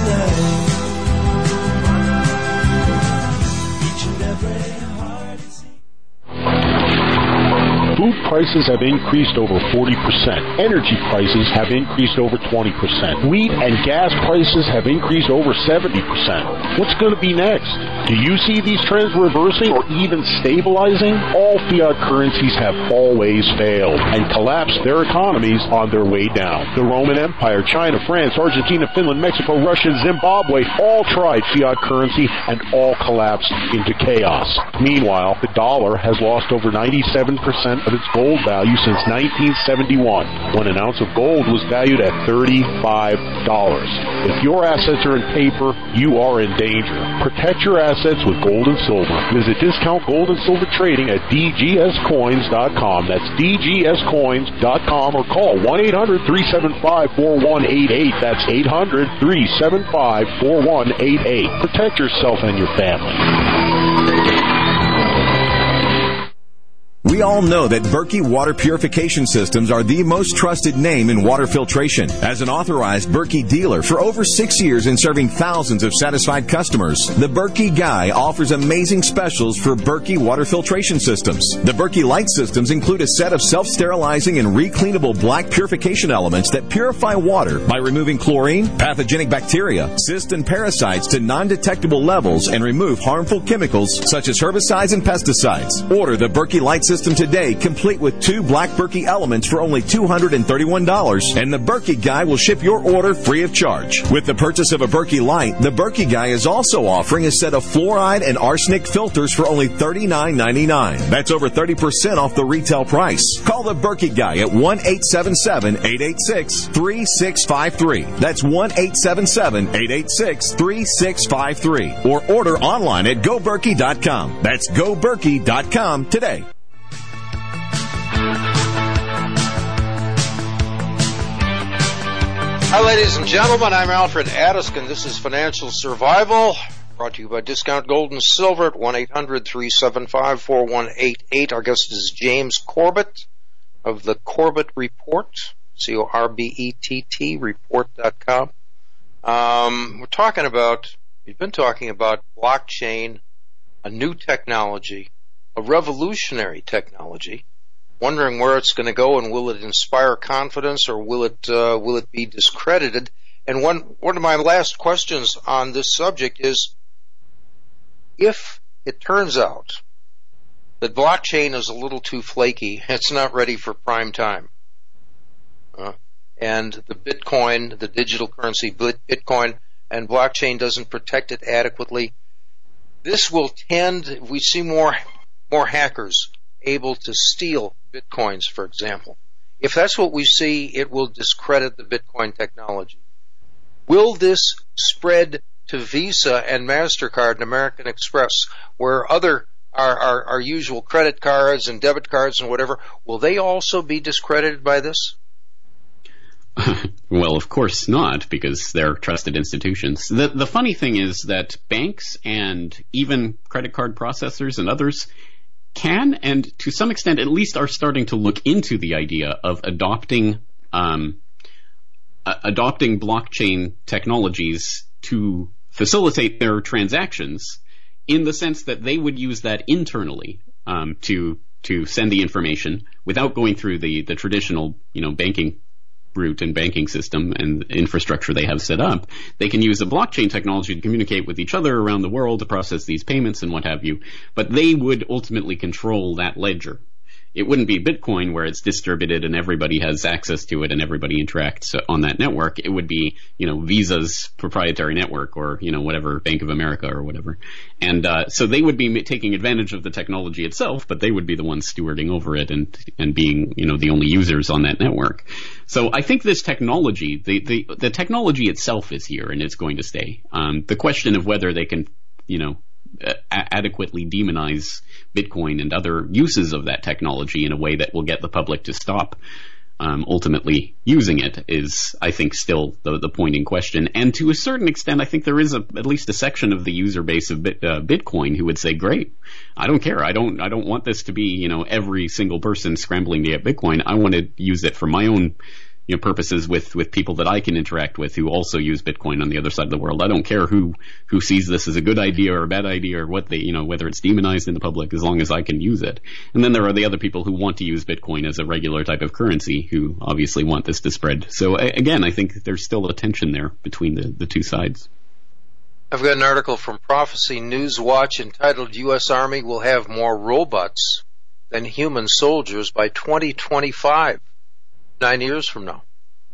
Food prices have increased over forty percent. Energy prices have increased over twenty percent. Wheat and gas prices have increased over seventy percent. What's going to be next? Do you see these trends reversing or even stabilizing? All fiat currencies have always failed and collapsed their economies on their way down. The Roman Empire, China, France, Argentina, Finland, Mexico, Russia, Zimbabwe all tried fiat currency and all collapsed into chaos. Meanwhile, the dollar has lost over ninety-seven percent of its gold value since nineteen seventy-one, when an ounce of gold was valued at thirty-five dollars. If your assets are in paper, you are in danger. Protect your assets with gold and silver. Visit Discount Gold and Silver Trading at D G S coins dot com. That's D G S coins dot com, or call one eight hundred three seven five four one eight eight. That's eight hundred three seven five four one eight eight. Protect yourself and your family. We all know that Berkey Water Purification Systems are the most trusted name in water filtration. As an authorized Berkey dealer for over six years and serving thousands of satisfied customers, the Berkey Guy offers amazing specials for Berkey Water Filtration Systems. The Berkey Light Systems include a set of self-sterilizing and recleanable black purification elements that purify water by removing chlorine, pathogenic bacteria, cysts, and parasites to non-detectable levels and remove harmful chemicals such as herbicides and pesticides. Order the Berkey Light System today, complete with two black Berkey elements for only two hundred thirty-one dollars, and the Berkey Guy will ship your order free of charge. With the purchase of a Berkey Light, the Berkey Guy is also offering a set of fluoride and arsenic filters for only thirty-nine ninety-nine. That's over thirty percent off the retail price. Call the Berkey Guy at one eight seven seven, eight eight six, three six five three. That's one eight seven seven, eight eight six, three six five three. Or order online at go berkey dot com. That's go berkey dot com today. Hi, ladies and gentlemen. I'm Alfred Adiskin. This is Financial Survival, brought to you by Discount Gold and Silver at one eight hundred, three seven five, four one eight eight. Our guest is James Corbett of the Corbett Report, C O R B E T T, report dot com. Um, we're talking about, we've been talking about blockchain, a new technology, a revolutionary technology. Wondering where it's going to go, and will it inspire confidence, or will it uh, will it be discredited? And one one of my last questions on this subject is, if it turns out that blockchain is a little too flaky, it's not ready for prime time, uh, and the Bitcoin, the digital currency Bitcoin, and blockchain doesn't protect it adequately, this will tend, we see more more hackers able to steal Bitcoins, for example. If that's what we see, it will discredit the Bitcoin technology. Will this spread to Visa and MasterCard and American Express, where other our, our, our usual credit cards and debit cards and whatever, will they also be discredited by this? Well, of course not, because they're trusted institutions. The the funny thing is that banks and even credit card processors and others can, and to some extent at least are starting to look into the idea of adopting um, uh, adopting blockchain technologies to facilitate their transactions, in the sense that they would use that internally um, to to send the information without going through the, the traditional, you know, banking route and banking system and infrastructure they have set up. They can use a blockchain technology to communicate with each other around the world to process these payments and what have you, but they would ultimately control that ledger. It wouldn't be Bitcoin where it's distributed and everybody has access to it and everybody interacts on that network. It would be, you know, Visa's proprietary network, or, you know, whatever, Bank of America or whatever. And uh, so they would be taking advantage of the technology itself, but they would be the ones stewarding over it and and being, you know, the only users on that network. So I think this technology, the the, the technology itself is here and it's going to stay. Um, the question of whether they can, you know, adequately demonize Bitcoin and other uses of that technology in a way that will get the public to stop um, ultimately using it is, I think, still the, the point in question. And to a certain extent, I think there is a, at least a section of the user base of Bit, uh, Bitcoin who would say, great, I don't care. I don't I don't want this to be, you know, every single person scrambling to get Bitcoin. I want to use it for my own, you know, purposes with, with people that I can interact with who also use Bitcoin on the other side of the world. I don't care who, who sees this as a good idea or a bad idea, or what they, you know, whether it's demonized in the public, as long as I can use it. And then there are the other people who want to use Bitcoin as a regular type of currency who obviously want this to spread. So again, I think there's still a tension there between the, the two sides. I've got an article from Prophecy Newswatch entitled U S Army Will Have More Robots Than Human Soldiers by twenty twenty-five. Nine years from now.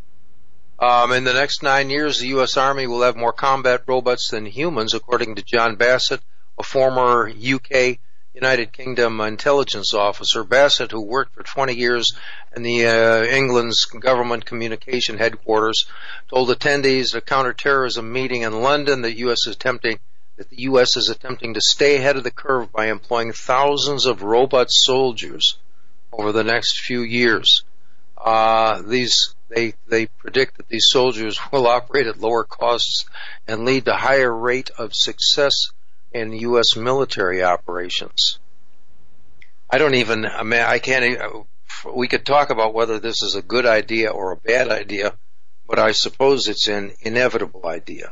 Um, in the next nine years, the U S Army will have more combat robots than humans, according to John Bassett, a former U K United Kingdom intelligence officer. Bassett, who worked for twenty years in the uh, England's government communication headquarters, told attendees at a counterterrorism meeting in London that U S is attempting that the U S is attempting to stay ahead of the curve by employing thousands of robot soldiers over the next few years. Uh, these, they, they predict that these soldiers will operate at lower costs and lead to higher rate of success in U S military operations. I don't even, I mean, I can't even, we could talk about whether this is a good idea or a bad idea, but I suppose it's an inevitable idea.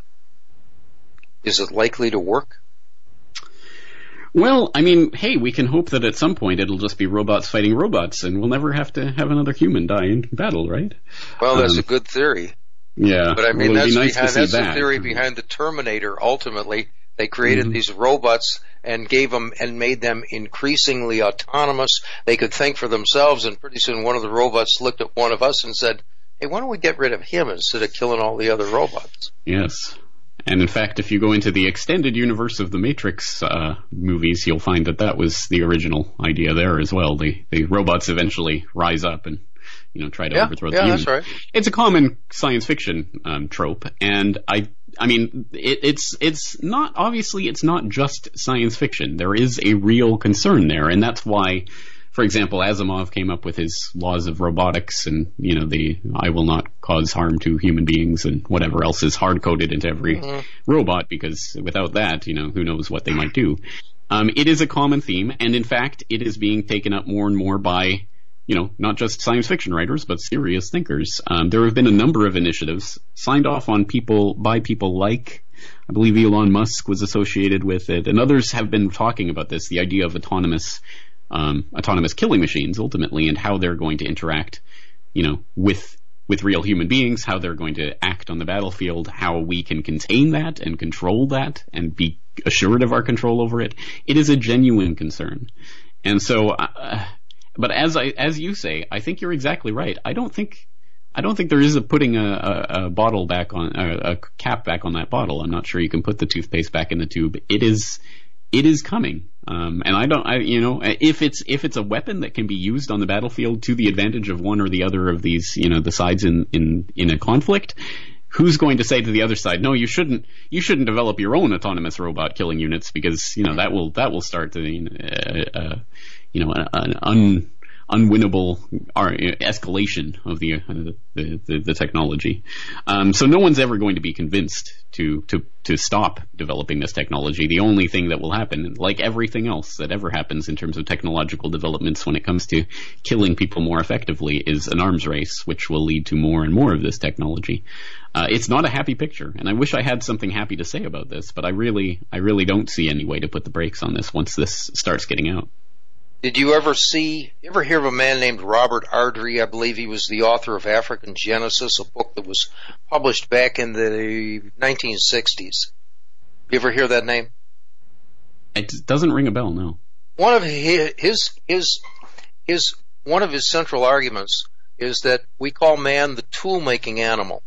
Is it likely to work? Well, I mean, hey, we can hope that at some point it'll just be robots fighting robots, and we'll never have to have another human die in battle, right? Well, that's um, a good theory. Yeah, but I mean, well, that's, nice behind, that's that. the theory behind the Terminator. Ultimately, they created mm-hmm. these robots and gave them and made them increasingly autonomous. They could think for themselves, and pretty soon one of the robots looked at one of us and said, "Hey, why don't we get rid of him instead of killing all the other robots?" Yes. And in fact, if you go into the extended universe of the Matrix uh, movies, you'll find that that was the original idea there as well. The, the robots eventually rise up and, you know, try to yeah, overthrow the yeah, humans. that's right. It's a common science fiction um, trope, and I, I mean, it, it's it's not obviously it's not just science fiction. There is a real concern there, and that's why. For example, Asimov came up with his laws of robotics and, you know, the I will not cause harm to human beings and whatever else is hard-coded into every mm-hmm. robot, because without that, you know, who knows what they might do. Um, it is a common theme, and in fact, it is being taken up more and more by, you know, not just science fiction writers, but serious thinkers. Um, there have been a number of initiatives signed off on people by people like, I believe Elon Musk was associated with it, and others have been talking about this, the idea of autonomous Um, autonomous killing machines ultimately, and how they're going to interact, you know, with with real human beings, how they're going to act on the battlefield, how we can contain that and control that and be assured of our control over it. It is a genuine concern. And so, uh, but as I as you say, I think you're exactly right. I don't think I don't think there is a putting a, a, a bottle back on a, a cap back on that bottle. I'm not sure you can put the toothpaste back in the tube. It is. It is coming, um, and I don't, I, you know, if it's if it's a weapon that can be used on the battlefield to the advantage of one or the other of these, you know, the sides in, in, in a conflict, who's going to say to the other side, no, you shouldn't, you shouldn't develop your own autonomous robot killing units because, you know, that will that will start the, uh, uh, you know, an un. unwinnable escalation of the, uh, the, the the technology. Um, so no one's ever going to be convinced to to to stop developing this technology. The only thing that will happen, like everything else that ever happens in terms of technological developments when it comes to killing people more effectively, is an arms race, which will lead to more and more of this technology. Uh, it's not a happy picture, and I wish I had something happy to say about this, but I really I really don't see any way to put the brakes on this once this starts getting out. Did you ever see, ever hear of a man named Robert Ardrey? I believe he was the author of African Genesis, a book that was published back in the nineteen sixties. You ever hear that name? It doesn't ring a bell, no. One of his, his, his, his, one of his central arguments is that we call man the tool-making animal.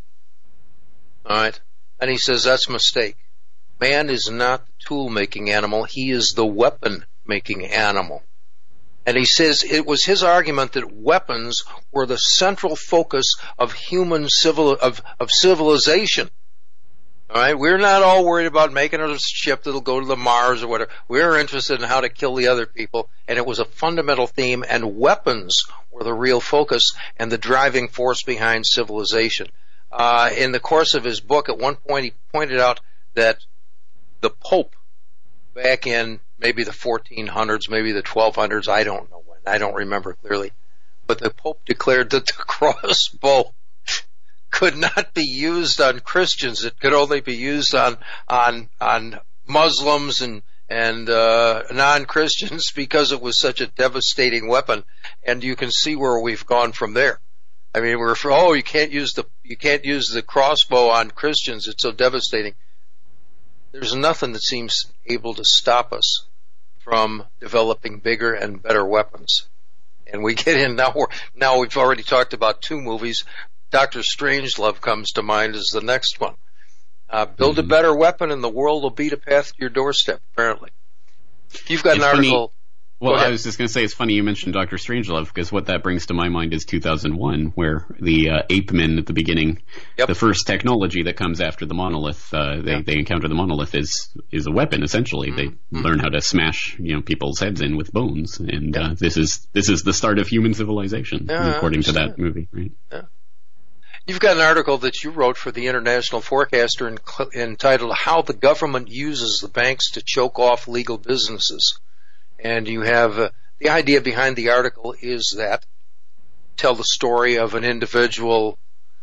Alright? And he says that's a mistake. Man is not the tool-making animal, he is the weapon-making animal. And he says it was his argument that weapons were the central focus of human civil of, of civilization. All right, we're not all worried about making a ship that'll go to the Mars or whatever. We're interested in how to kill the other people, and it was a fundamental theme. And weapons were the real focus and the driving force behind civilization. Uh, in the course of his book, at one point, he pointed out that the Pope, back in maybe the fourteen hundreds, maybe the twelve hundreds, I don't know when, I don't remember clearly, but the Pope declared that the crossbow could not be used on Christians. It could only be used on on on Muslims and and uh, non-Christians because it was such a devastating weapon. And you can see where we've gone from there. I mean, we're for, oh, you can't use the you can't use the crossbow on Christians. It's so devastating. There's nothing that seems able to stop us from developing bigger and better weapons. And we get in now. We're, now we've already talked about two movies. Doctor Strangelove comes to mind as the next one. Uh, build mm-hmm. a better weapon, and the world will beat a path to your doorstep. Apparently, you've got it's an funny. article. Well, I was just going to say it's funny you mentioned Doctor Strangelove, because what that brings to my mind is two thousand one, where the uh, ape men at the beginning, yep. the first technology that comes after the monolith, uh, they, yep. they encounter the monolith is is a weapon essentially. Mm-hmm. They mm-hmm. learn how to smash you know people's heads in with bones, and yep. uh, this is this is the start of human civilization, yeah, according to that movie, right? Yeah. You've got an article that you wrote for the International Forecaster entitled "How the Government Uses the Banks to Choke Off Legal Businesses." And you have uh, the idea behind the article is that tell the story of an individual.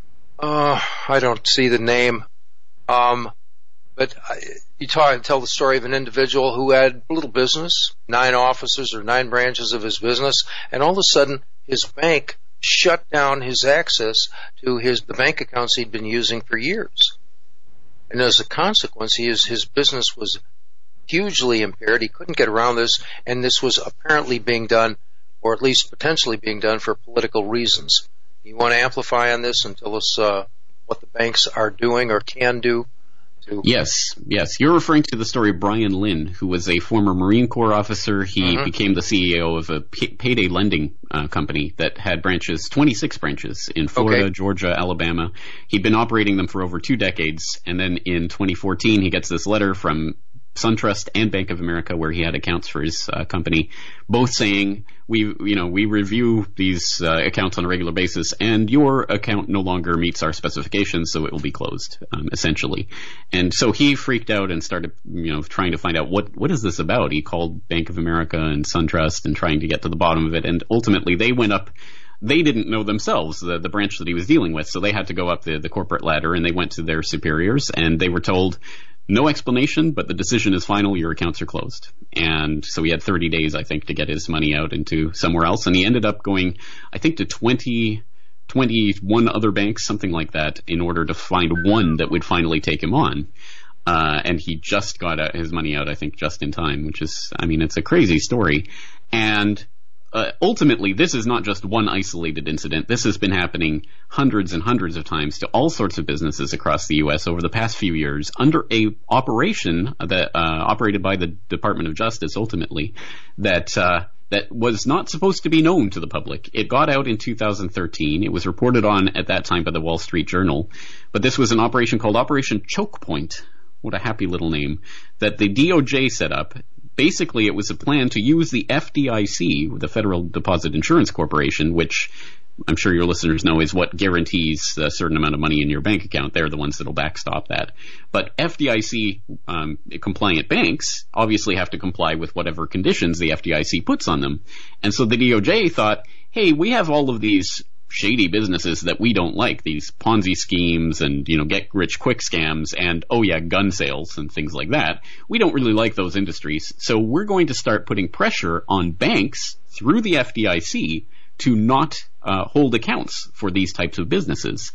Uh, I don't see the name, um, but I, you talk, tell the story of an individual who had a little business, nine offices or nine branches of his business, and all of a sudden his bank shut down his access to his the bank accounts he'd been using for years. And as a consequence, his, his business was hugely impaired. He couldn't get around this, and this was apparently being done, or at least potentially being done, for political reasons. You want to amplify on this and tell us uh, what the banks are doing or can do? To Yes, yes. You're referring to the story of Brian Lynn, who was a former Marine Corps officer. He mm-hmm. became the C E O of a pay- payday lending uh, company that had branches, twenty-six branches in Florida, okay. Georgia, Alabama. He'd been operating them for over two decades, and then in twenty fourteen he gets this letter from SunTrust and Bank of America, where he had accounts for his uh, company, both saying, we, you know, we review these uh, accounts on a regular basis, and your account no longer meets our specifications, so it will be closed, um, essentially. And so he freaked out and started, you know, trying to find out what what is this about. He called Bank of America and SunTrust and trying to get to the bottom of it, and ultimately they went up. They didn't know themselves, the, the branch that he was dealing with, so they had to go up the, the corporate ladder, and they went to their superiors, and they were told, no explanation, but the decision is final, your accounts are closed. And so he had thirty days, I think, to get his money out into somewhere else, and he ended up going, I think, to twenty, twenty-one other banks, something like that, in order to find one that would finally take him on. Uh, and he just got his money out, I think, just in time, which is, I mean, it's a crazy story. And Uh, ultimately, this is not just one isolated incident. This has been happening hundreds and hundreds of times to all sorts of businesses across the U S over the past few years under a operation that uh, operated by the Department of Justice, ultimately, that uh, that was not supposed to be known to the public. It got out in two thousand thirteen. It was reported on at that time by the Wall Street Journal. But this was an operation called Operation Choke Point. What a happy little name. That the D O J set up. Basically, it was a plan to use the F D I C, the Federal Deposit Insurance Corporation, which I'm sure your listeners know is what guarantees a certain amount of money in your bank account. They're the ones that will backstop that. But F D I C um, compliant banks obviously have to comply with whatever conditions the F D I C puts on them. And so the D O J thought, hey, we have all of these shady businesses that we don't like, these Ponzi schemes and, you know, get-rich-quick scams and, oh yeah, gun sales and things like that. We don't really like those industries, so we're going to start putting pressure on banks through the F D I C to not uh, hold accounts for these types of businesses.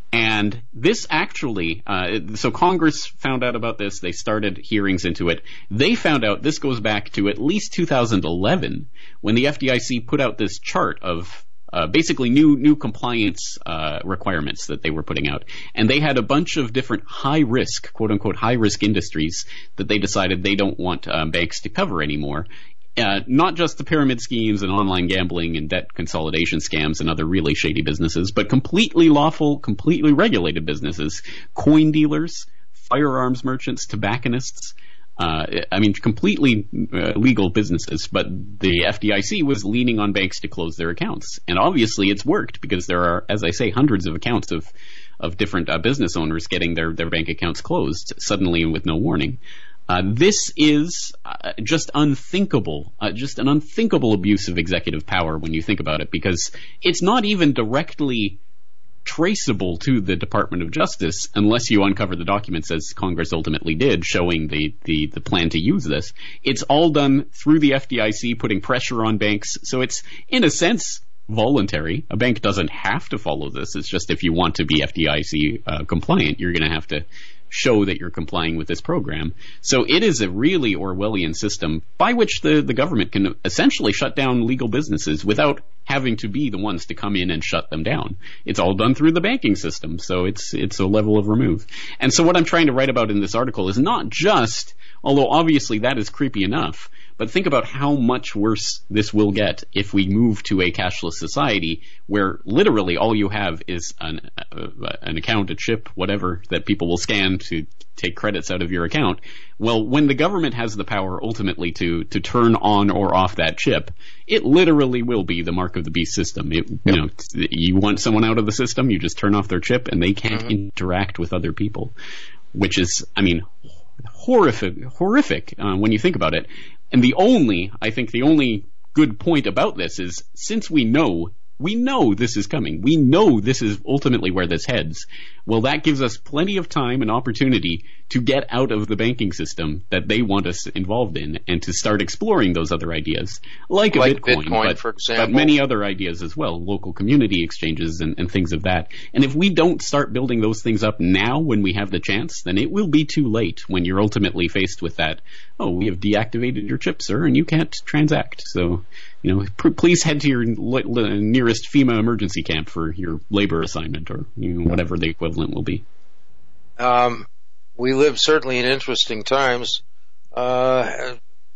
And this actually, uh, so Congress found out about this. They started hearings into it. They found out, this goes back to at least two thousand eleven, when the F D I C put out this chart of Uh, basically new new compliance uh, requirements that they were putting out. And they had a bunch of different high-risk, quote-unquote, high-risk industries that they decided they don't want um, banks to cover anymore. Uh, not just the pyramid schemes and online gambling and debt consolidation scams and other really shady businesses, but completely lawful, completely regulated businesses, coin dealers, firearms merchants, tobacconists, Uh, I mean, completely uh, legal businesses, but the F D I C was leaning on banks to close their accounts. And obviously it's worked because there are, as I say, hundreds of accounts of, of different uh, business owners getting their, their bank accounts closed suddenly and with no warning. Uh, this is uh, just unthinkable, uh, just an unthinkable abuse of executive power when you think about it, because it's not even directly traceable to the Department of Justice unless you uncover the documents, as Congress ultimately did, showing the, the, the plan to use this. It's all done through the F D I C, putting pressure on banks. So it's, in a sense, voluntary. A bank doesn't have to follow this. It's just if you want to be F D I C uh, compliant, you're going to have to show that you're complying with this program. So it is a really Orwellian system by which the, the government can essentially shut down legal businesses without having to be the ones to come in and shut them down. It's all done through the banking system, so it's it's a level of remove. And so what I'm trying to write about in this article is not just, although obviously that is creepy enough, but think about how much worse this will get if we move to a cashless society where literally all you have is an, uh, an account, a chip, whatever, that people will scan to take credits out of your account. Well, when the government has the power ultimately to, to turn on or off that chip, it literally will be the mark of the beast system. It, you know, you want someone out of the system, you just turn off their chip and they can't mm-hmm. interact with other people, which is, I mean, horrific, horrific uh, when you think about it. And the only, I think the only good point about this is, since we know, we know this is coming, we know this is ultimately where this heads, well, that gives us plenty of time and opportunity to get out of the banking system that they want us involved in and to start exploring those other ideas, like a Like Bitcoin, Bitcoin, but, for example. but many other ideas as well, local community exchanges and, and things of that. And if we don't start building those things up now when we have the chance, then it will be too late when you're ultimately faced with that, oh, we have deactivated your chip, sir, and you can't transact. So, you know, pr- please head to your li- li- nearest FEMA emergency camp for your labor assignment, or you know, whatever the equivalent will be. Um, we live certainly in interesting times. Uh,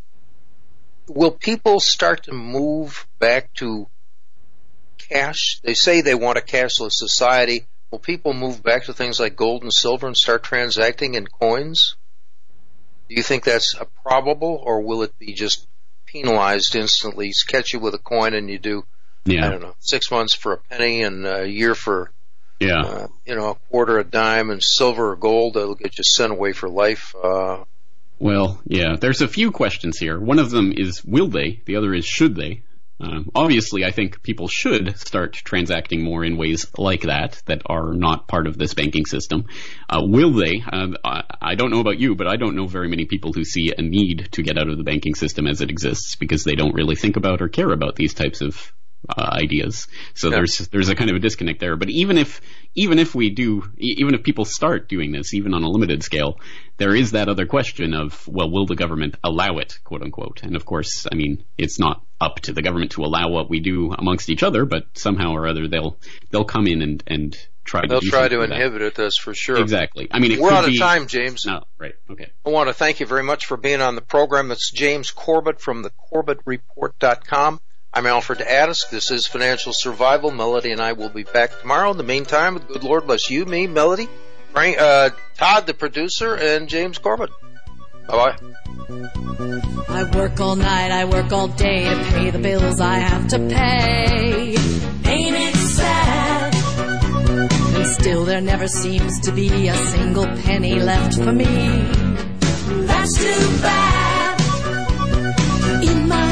will people start to move back to cash? They say they want a cashless society. Will people move back to things like gold and silver and start transacting in coins? Do you think that's a probable, or will it be just penalized instantly? Catch you with a coin and you do, Yeah. I don't know, six months for a penny and a year for, Yeah. uh, you know, a quarter, a dime, and silver or gold that'll get you sent away for life. Uh, Well, yeah, there's a few questions here. One of them is, will they? The other is, should they? Um, obviously, I think people should start transacting more in ways like that, that are not part of this banking system. Uh, will they? Uh, I, I don't know about you, but I don't know very many people who see a need to get out of the banking system as it exists, because they don't really think about or care about these types of uh, ideas. So Yeah. there's there's a kind of a disconnect there. But even if even if we do, e- even if people start doing this, even on a limited scale, there is that other question of, well, will the government allow it, quote unquote? And of course, I mean, it's not up to the government to allow what we do amongst each other, but somehow or other they'll they'll come in and and try they'll to do try to something with inhibit it, that's for sure. that. Exactly. I mean, it We're could out of be, time, James. No, right. Okay. I want to thank you very much for being on the program. It's James Corbett from the Corbett Report dot com. I'm Alfred Addis. This is Financial Survival. Melody and I will be back tomorrow. In the meantime, the good Lord bless you, me, Melody, Frank, uh, Todd, the producer, and James Corbett. Bye-bye. I work all night, I work all day to pay the bills I have to pay. Ain't it sad? And still there never seems to be a single penny left for me. That's too bad. In my